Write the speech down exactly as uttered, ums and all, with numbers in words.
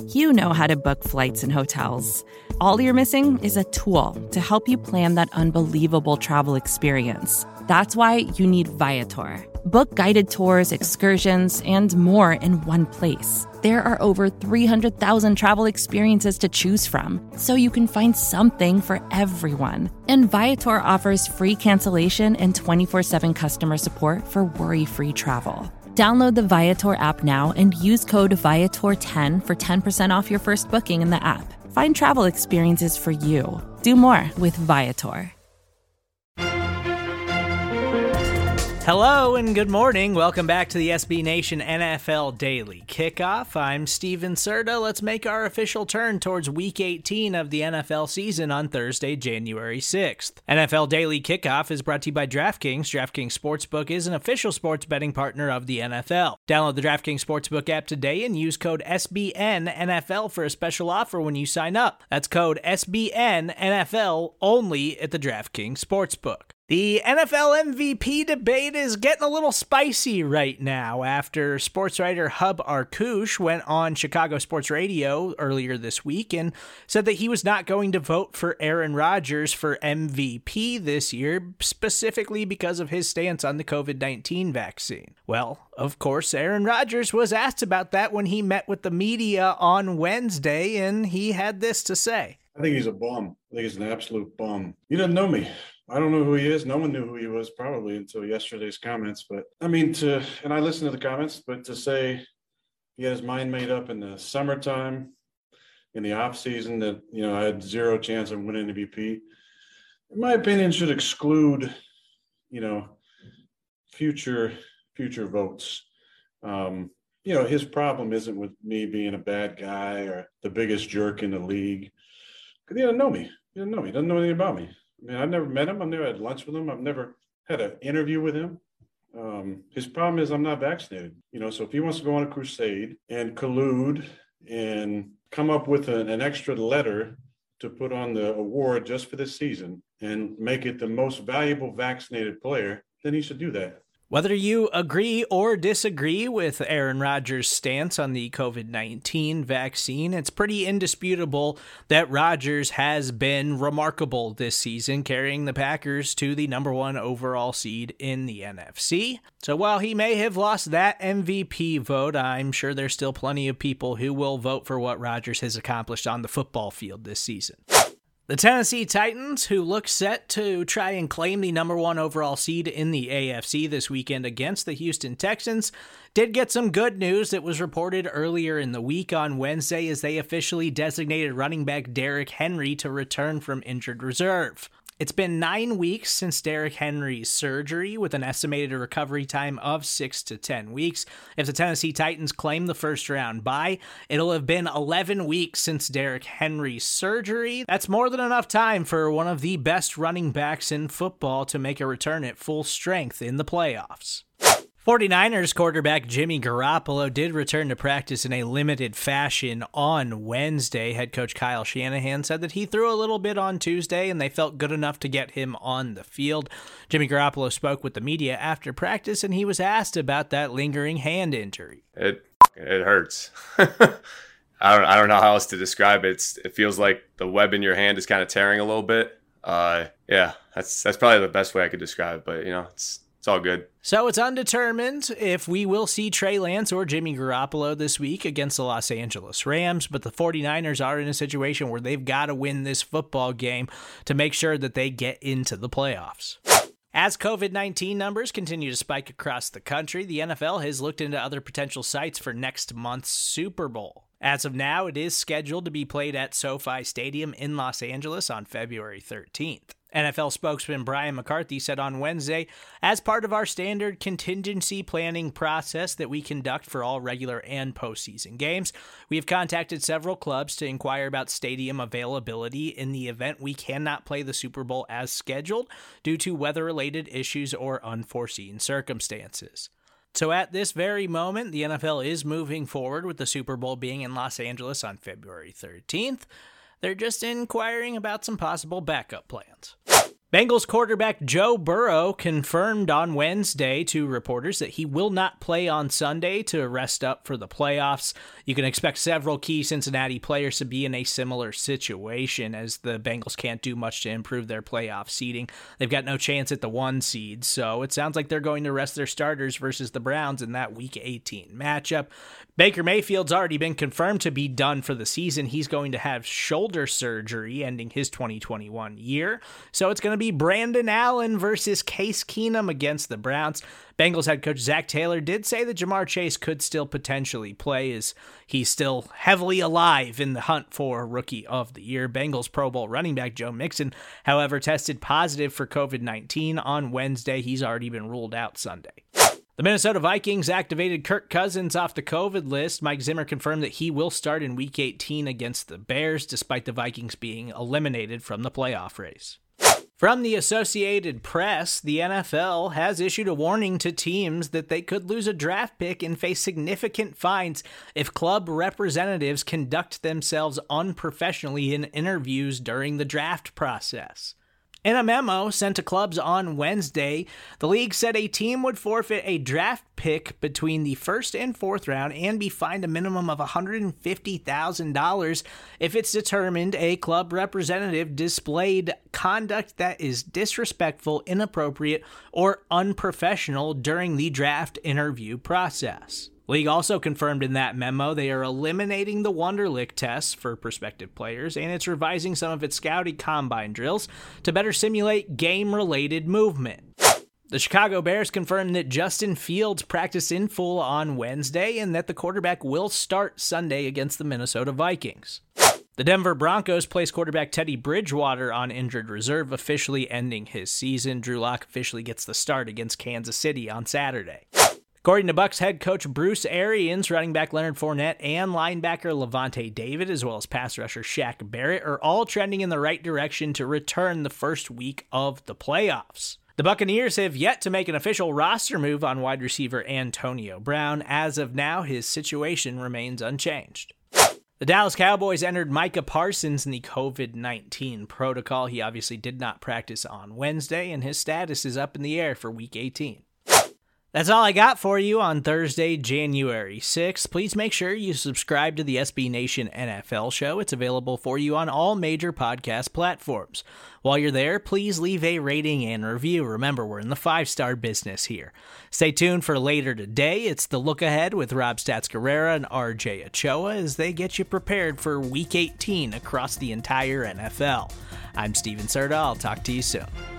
You know how to book flights and hotels. All you're missing is a tool to help you plan that unbelievable travel experience. That's why you need Viator. Book guided tours, excursions, and more in one place. There are over three hundred thousand travel experiences to choose from, so you can find something for everyone. And Viator offers free cancellation and twenty-four seven customer support for worry-free travel. Download the Viator app now and use code Viator ten for ten percent off your first booking in the app. Find travel experiences for you. Do more with Viator. Hello and good morning. Welcome back to the S B Nation N F L Daily Kickoff. I'm Steven Serta. Let's make our official turn towards Week eighteen of the N F L season on Thursday, January sixth. N F L Daily Kickoff is brought to you by DraftKings. DraftKings Sportsbook is an official sports betting partner of the N F L. Download the DraftKings Sportsbook app today and use code S B N N F L for a special offer when you sign up. That's code S B N N F L only at the DraftKings Sportsbook. The N F L M V P debate is getting a little spicy right now after sports writer Hub Arkush went on Chicago Sports Radio earlier this week and said that he was not going to vote for Aaron Rodgers for M V P this year, specifically because of his stance on the covid nineteen vaccine. Well, of course, Aaron Rodgers was asked about that when he met with the media on Wednesday, and he had this to say. I think he's a bum. I think he's an absolute bum. He doesn't know me. I don't know who he is. No one knew who he was probably until yesterday's comments. But I mean, to, and I listened to the comments, but to say he had his mind made up in the summertime, in the off season, that, you know, I had zero chance of winning M V P, in my opinion, should exclude, you know, future, future votes. Um, you know, his problem isn't with me being a bad guy or the biggest jerk in the league. Because he doesn't know me. He doesn't know me. He doesn't know anything about me. I mean, I've never met him. I've never had lunch with him. I've never had an interview with him. Um, his problem is I'm not vaccinated. You know, so if he wants to go on a crusade and collude and come up with an, an extra letter to put on the award just for this season and make it the most valuable vaccinated player, then he should do that. Whether you agree or disagree with Aaron Rodgers' stance on the covid nineteen vaccine, it's pretty indisputable that Rodgers has been remarkable this season, carrying the Packers to the number one overall seed in the N F C. So while he may have lost that M V P vote, I'm sure there's still plenty of people who will vote for what Rodgers has accomplished on the football field this season. The Tennessee Titans, who look set to try and claim the number one overall seed in the A F C this weekend against the Houston Texans, did get some good news that was reported earlier in the week on Wednesday as they officially designated running back Derrick Henry to return from injured reserve. It's been nine weeks since Derrick Henry's surgery, with an estimated recovery time of six to ten weeks. If the Tennessee Titans claim the first round bye, it'll have been eleven weeks since Derrick Henry's surgery. That's more than enough time for one of the best running backs in football to make a return at full strength in the playoffs. forty-niners quarterback Jimmy Garoppolo did return to practice in a limited fashion on Wednesday. Head coach Kyle Shanahan said that he threw a little bit on Tuesday and they felt good enough to get him on the field. Jimmy Garoppolo spoke with the media after practice and he was asked about that lingering hand injury. It it hurts. I don't I don't know how else to describe it. It's, it feels like the web in your hand is kind of tearing a little bit. Uh, yeah, that's that's probably the best way I could describe it. But you know, it's It's all good. So it's undetermined if we will see Trey Lance or Jimmy Garoppolo this week against the Los Angeles Rams, but the forty-niners are in a situation where they've got to win this football game to make sure that they get into the playoffs. As covid nineteen numbers continue to spike across the country, the N F L has looked into other potential sites for next month's Super Bowl. As of now, it is scheduled to be played at SoFi Stadium in Los Angeles on February thirteenth. N F L spokesman Brian McCarthy said on Wednesday, as part of our standard contingency planning process that we conduct for all regular and postseason games, we have contacted several clubs to inquire about stadium availability in the event we cannot play the Super Bowl as scheduled due to weather-related issues or unforeseen circumstances. So at this very moment, the N F L is moving forward with the Super Bowl being in Los Angeles on February thirteenth. They're just inquiring about some possible backup plans. Bengals quarterback Joe Burrow confirmed on Wednesday to reporters that he will not play on Sunday to rest up for the playoffs. You can expect several key Cincinnati players to be in a similar situation, as the Bengals can't do much to improve their playoff seeding. They've got no chance at the one seed, so it sounds like they're going to rest their starters versus the Browns in that Week eighteen matchup. Baker Mayfield's already been confirmed to be done for the season. He's going to have shoulder surgery ending his twenty twenty-one year, so it's going to be Brandon Allen versus Case Keenum against the Browns. Bengals head coach Zach Taylor did say that Jamar Chase could still potentially play, as he's still heavily alive in the hunt for Rookie of the Year. Bengals Pro Bowl running back Joe Mixon, however, tested positive for covid nineteen on Wednesday. He's already been ruled out Sunday. The Minnesota Vikings activated Kirk Cousins off the COVID list. Mike Zimmer confirmed that he will start in Week eighteen against the Bears, despite the Vikings being eliminated from the playoff race. From the Associated Press, the N F L has issued a warning to teams that they could lose a draft pick and face significant fines if club representatives conduct themselves unprofessionally in interviews during the draft process. In a memo sent to clubs on Wednesday, the league said a team would forfeit a draft pick between the first and fourth round and be fined a minimum of one hundred fifty thousand dollars if it's determined a club representative displayed conduct that is disrespectful, inappropriate, or unprofessional during the draft interview process. League also confirmed in that memo they are eliminating the Wonderlic tests for prospective players, and it's revising some of its scouting combine drills to better simulate game-related movement. The Chicago Bears confirmed that Justin Fields practiced in full on Wednesday and that the quarterback will start Sunday against the Minnesota Vikings. The Denver Broncos placed quarterback Teddy Bridgewater on injured reserve, officially ending his season. Drew Lock officially gets the start against Kansas City on Saturday. According to Bucs head coach Bruce Arians, running back Leonard Fournette and linebacker Levante David, as well as pass rusher Shaq Barrett, are all trending in the right direction to return the first week of the playoffs. The Buccaneers have yet to make an official roster move on wide receiver Antonio Brown. As of now, his situation remains unchanged. The Dallas Cowboys entered Micah Parsons in the covid nineteen protocol. He obviously did not practice on Wednesday, and his status is up in the air for Week eighteen. That's all I got for you on Thursday, January sixth. Please make sure you subscribe to the S B Nation N F L show. It's available for you on all major podcast platforms. While you're there, please leave a rating and review. Remember, we're in the five-star business here. Stay tuned for later today. It's The Look Ahead with Rob Stats Guerrera and R J Ochoa as they get you prepared for Week eighteen across the entire N F L. I'm Steven Serta. I'll talk to you soon.